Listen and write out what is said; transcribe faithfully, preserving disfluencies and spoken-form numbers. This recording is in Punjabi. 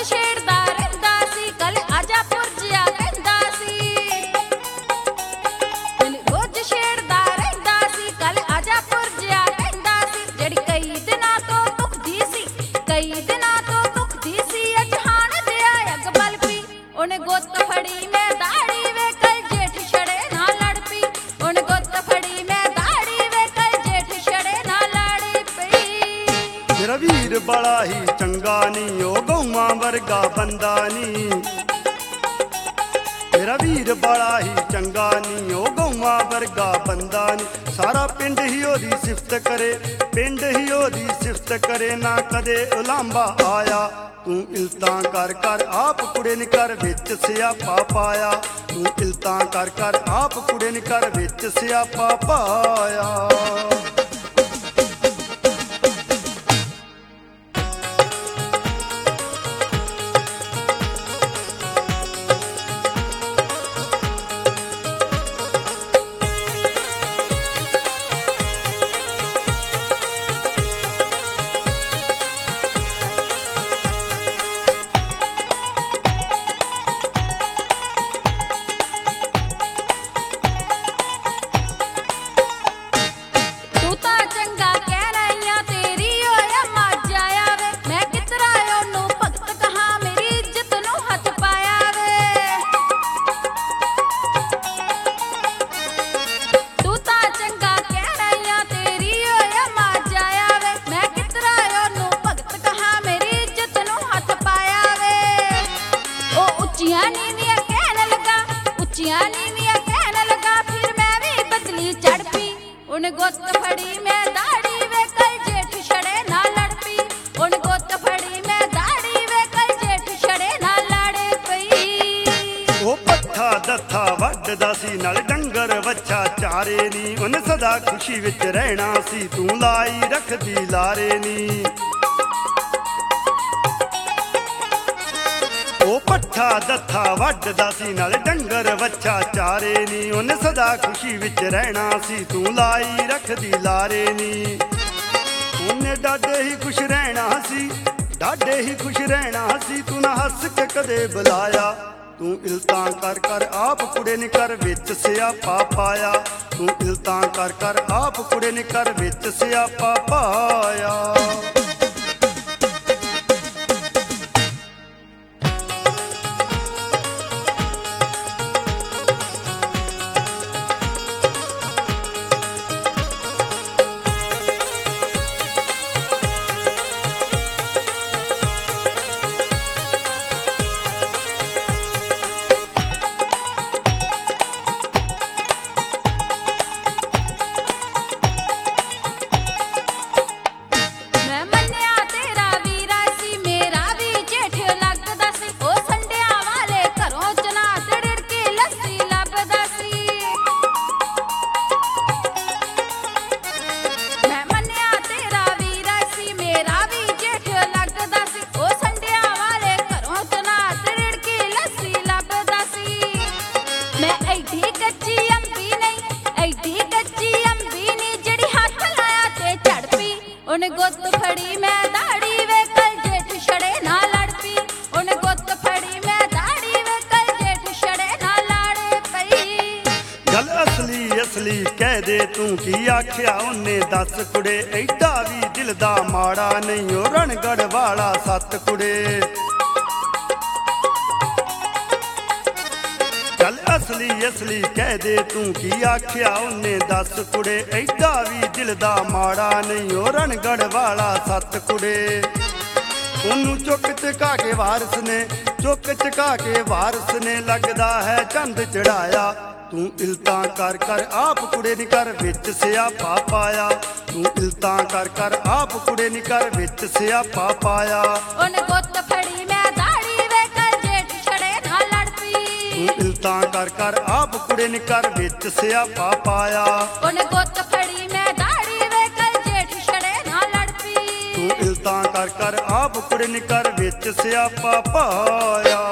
ਛੇੜਦਾ ਰਹਿੰਦਾ ਸੀ, ਕੱਲ ਆਜਾ ਪੁਰਜਿਆ ਕਹਿੰਦਾ ਸੀ। ਮੈਨੂੰ ਰੋਜ਼ ਛੇੜਦਾ ਰਹਿੰਦਾ ਸੀ, ਕੱਲ ਆਜਾ ਪੁਰਜਿਆ ਕਹਿੰਦਾ ਸੀ। ਜਿਹੜੀ ਕਈ ਦਿਨਾਂ ਤੋਂ ਦੁਖਦੀ ਸੀ, ਕਈ ਦਿਨਾਂ ਤੋਂ ਦੁਖਦੀ ਸੀ, ਅਜਹਾਨ ਦਿਆ ਅੱਗ ਬਲ ਪਈ। ਉਹਨੇ ਗੁੱਤ ਫੜੀ ਮੈਂ ਦਾੜੀ ਵੇ ਕਲ ਜੇਠ ਛੜੇ ਨਾਲ ਲੜ ਪਈ। ਉਹਨੇ ਗੁੱਤ ਫੜੀ ਮੈਂ ਦਾੜੀ ਵੇ ਕਲ ਜੇਠ ਛੜੇ ਨਾਲ ਲੜ ਪਈ। ਮੇਰਾ ਵੀਰ ਬੜਾ ਹੀ ਚੰਗਾ ਨੀ, ਉਹ ਗਊਆਂ ਵਰਗਾ ਬੰਦਾ ਨੀ। ਮੇਰਾ ਵੀਰ ਬੜਾ ਹੀ ਚੰਗਾ ਨੀ, ਉਹ ਗਊਆਂ ਵਰਗਾ ਬੰਦਾ ਨੀ। ਸਾਰਾ ਪਿੰਡ ਹੀ ਉਹਦੀ ਸਿਫਤ ਕਰੇ, ਪਿੰਡ ਹੀ ਉਹਦੀ ਸਿਫਤ ਕਰੇ, ਨਾ ਕਦੇ ਉਲਾਂਭਾ ਆਇਆ। ਤੂੰ ਇਲਤਾਂ ਕਰ ਕਰ ਆਪ ਕੁੜੇ ਨੀ ਕਰ ਵਿੱਚ ਸਿਆਪਾ ਪਾਇਆ। ਤੂੰ ਇਲਤਾਂ ਕਰ ਕਰ ਆਪ ਕੁੜੇ ਨੀ ਕਰ ਵਿੱਚ ਸਿਆਪਾ ਪਾਇਆ। ਉਹਨੇ ਗੁੱਤ ਫੜੀ ਮੈਂ ਦਾੜੀ ਵੇ ਕਲ ਜੇਠ ਛੜੇ ਨਾਲ ਲੜ ਪਈ। ਉਹਨੇ ਗੁੱਤ ਫੜੀ ਮੈਂ ਦਾੜੀ ਵੇ ਕਲ ਜੇਠ ਛੜੇ ਨਾਲ ਲੜ ਪਈ। ਉਹ ਪੱਠਾ ਦੱਥਾ ਵੱਢਦਾ ਸੀ, ਨਾਲ ਡੰਗਰ ਵੱਛਾ ਚਾਰੇ ਨੀ। ਉਹਨੇ ਸਦਾ ਖੁਸ਼ੀ ਵਿੱਚ ਰਹਿਣਾ ਸੀ, ਤੂੰ ਲਾਈ ਰੱਖਦੀ ਲਾਰੇ ਨੀ। ਉਹ ਪੱਠਾ ਦੱਥਾ ਵੱਢਦਾ ਸੀ, ਨਾਲ ਡੰਗਰ ਵੱਛਾ ਚਾਰੇ ਨੀ। ਉਹਨੇ ਸਦਾ ਖੁਸ਼ੀ ਵਿੱਚ ਰਹਿਣਾ ਸੀ, ਤੂੰ ਲਾਈ ਰੱਖਦੀ ਲਾਰੇ ਨੀ। ਉਹਨੇ ਡਾਢੇ ਹੀ ਖੁਸ਼ ਰਹਿਣਾ ਸੀ, ਡਾਢੇ ਹੀ ਖੁਸ਼ ਰਹਿਣਾ ਸੀ, ਤੂੰ ਨਾ ਹੱਸ ਕੇ ਕਦੇ ਬੁਲਾਇਆ। ਤੂੰ ਇਲਤਾਂ ਕਰ ਕਰ ਆਪ ਕੁੜੇ ਨੀ ਕਰ ਵਿੱਚ ਸਿਆਪਾ ਪਾਇਆ। ਤੂੰ ਇਲਤਾਂ ਕਰ ਕਰ ਆਪ ਕੁੜੇ ਨੀ ਕਰ ਵਿੱਚ ਸਿਆਪਾ ਪਾਇਆ। ਉਹਨੇ ਗੁੱਤ ਫੜੀ ਮੈਂ ਦਾੜੀ ਵੇ ਕਲ ਜੇਠ ਛੜੇ ਨਾਲ ਲੜ ਪਈ। ਉਹਨੇ ਗੁੱਤ ਫੜੀ ਮੈਂ ਦਾੜੀ ਵੇ ਕਲ ਜੇਠ ਛੜੇ ਨਾਲ ਲੜ ਪਈ। ਗੱਲ ਅਸਲੀ ਅਸਲੀ ਕਹਿ ਦੇ ਤੂੰ ਕੀ ਆਖਿਆ ਉਹਨੇ ਦੱਸ ਕੁੜੇ। ਐਡਾ ਵੀ ਦਿਲ ਦਾ ਮਾੜਾ ਨਹੀਂ ਉਹ ਰਣਗੜ ਵਾਲਾ ਸੱਤ ਕੁੜੇ। ਗੱਲ ਅਸਲੀ ਅਸਲੀ ਕਹਿ ਦੇ ਤੂੰ ਕੀ ਆਖਿਆ ਉਹਨੇ ਦੱਸ ਕੁੜੇ। ਐਡਾ ਵੀ ਦਿਲ ਦਾ ਮਾੜਾ ਨਹੀਂ ਉਹ ਰਣਗੜ ਵਾਲਾ ਸੱਤ ਕੁੜੇ। ਉਹਨੂੰ ਚੁੱਕ ਚਕਾ ਕੇ ਵਾਰਸ ਨੇ, ਚੁੱਕ ਚਕਾ ਕੇ ਵਾਰਸ ਨੇ ਲੱਗਦਾ ਹੈ ਚੰਦ ਚੜਾਇਆ। ਤੂੰ ਇਲਤਾਂ ਕਰ ਕਰ ਆਪ ਕੁੜੇ ਨੀ ਕਰ ਵਿੱਚ ਸਿਆਪਾ ਪਾਇਆ। ਤੂੰ ਇਲਤਾਂ ਕਰ ਕਰ ਆਪ ਕੁੜੇ ਨੀ ਕਰ ਵਿੱਚ ਸਿਆਪਾ ਪਾਇਆ। ਉਹਨੇ ਗੁੱਤ ਫੜੀ ਮੈਂ ਦਾੜੀ ਵੇ ਕਲ ਜੇਠ ਛੜੇ ਨਾਲ ਲੜ ਪਈ। ਤੂੰ ਇਲਤਾਂ ਕਰ ਕਰ ਆਪ ਕੁੜੇ ਨੀ ਕਰ ਵਿੱਚ ਸਿਆਪਾ ਪਾਇਆ। ਉਹਨੇ ਗੁੱਤ ਫੜੀ ਮੈਂ ਦਾੜੀ ਵੇ ਕਲ ਜੇਠ ਛੜੇ ਨਾਲ ਲੜ ਪਈ। ਤੂੰ ਇਲਤਾਂ ਕਰ ਕਰ ਆਪ ਕੁੜੇ ਨੀ ਕਰ ਵਿੱਚ ਸਿਆਪਾ ਪਾਇਆ।